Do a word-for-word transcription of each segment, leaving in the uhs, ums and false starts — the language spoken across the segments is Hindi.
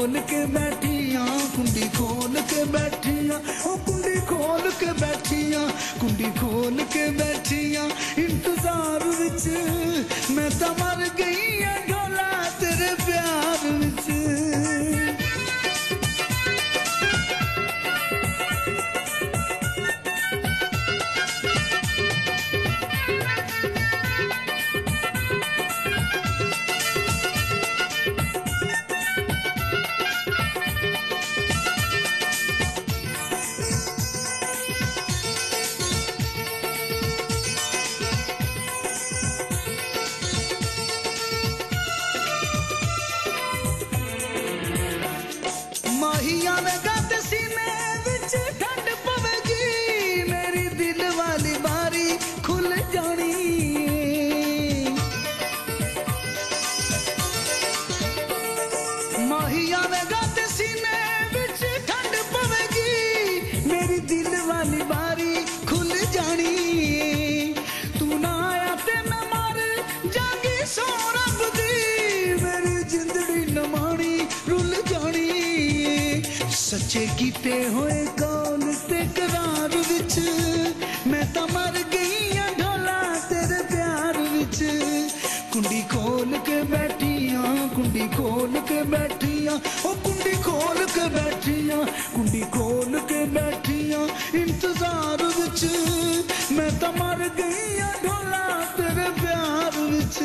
खोल के बैठियां कुंडी खोल के बैठियां ओ कुंडी खोल के बैठियां कुंडी खोल के बैठियां इंतजार विच मैं तां मर गई हां ढोला तेरे प्यार विच। माहिया ने गत सीने विच ठंड पवेगी मेरी दिल वाली बारी खुल जानी। माहिया ने गत सीने विच ठंड पवेगी मेरी दिल वाली बारी खुल जानी। तू ना आया ते मैं मर जागी सो रब दी मेरी जिंदड़ी नमानी रुल जानी। सच्चे कीते होए कौल ते करार विच मैं तां मर गई हां ढोला तेरे प्यार विच। कुंडी खोल के बैठियां कुंडी खोल के बैठियां ओ कुंडी खोल के बैठियां कुंडी खोल के बैठियां इंतजार विच मैं तां मर गई हां ढोला तेरे प्यार विच।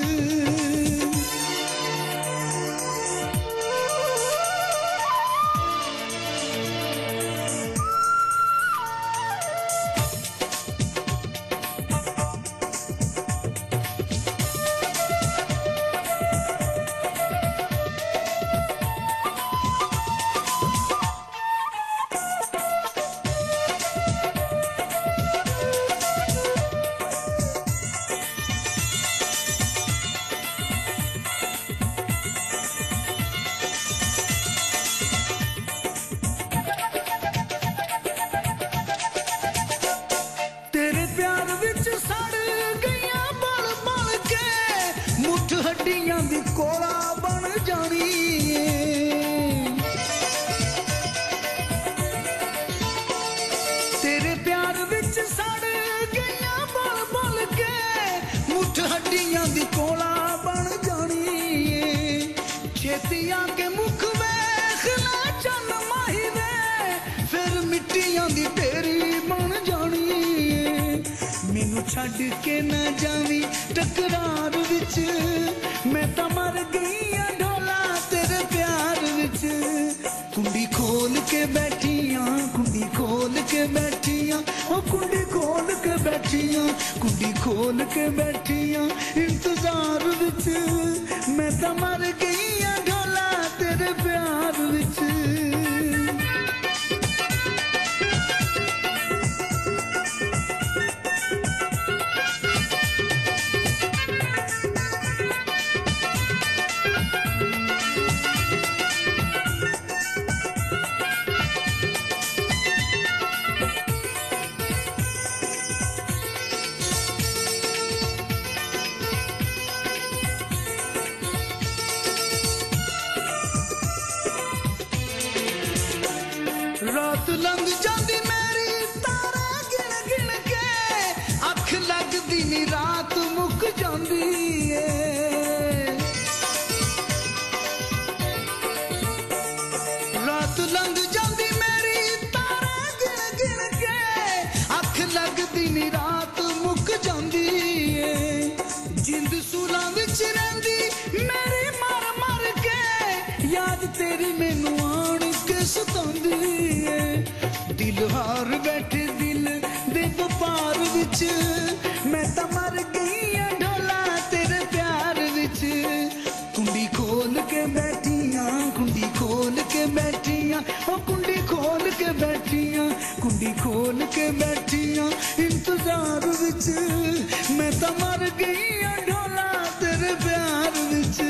हड्डियां दी कोला बन जानी। तेरे प्यार विच सड़ गईयां बोल बोल के मुठ हड्डियां दी कोला बन जानी। छेतियां के मुख वेख ला चन माही वे फिर मिट्टियां दी तेरी बन जानी। मैनू छड्ड के ना जावी टकरार विच मैं तां मर गई हां ढोला तेरे प्यार विच। कुंडी खोल के बैठियां कुंडी खोल के बैठियां ओ कुंडी खोल के बैठियां कुंडी खोल के बैठियां इंतजार विच मैं तां मर गई हां ढोला तेरे प्यार विच। रात लंघ जाती मेरी तारा गिन गिन के अख लगदी नी रात मुक जाती है। रात लंघ जाती मेरी तारा गिन गिन के अख लगदी नी रात मुक जाती है। जिंद सूलां विच रहिंदी मेरी मर मर के याद तेरी मैनू आण के सतांदी है। दिल हार बैठे दिल दे व्यापार विच मैं तां मर गई हां ढोला तेरे प्यार विच। कुंडी खोल के बैठियां कुंडी खोल के बैठियां ओ कुंडी खोल के बैठियां कुंडी खोल के बैठियां इंतजार विच मैं तां मर गई हां ढोला तेरे प्यार विच।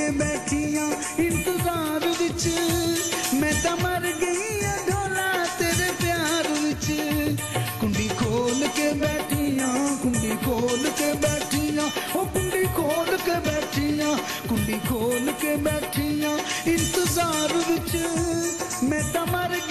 के बैठियां इंतजार विच, मैं तो मर गई आ ढोला तेरे प्यार विच। कुंडी खोल के बैठियां, कुंडी खोल के बैठियां, ओ कुंडी खोल के बैठियां, कुंडी खोल के बैठियां इंतजार विच, मैं तो मर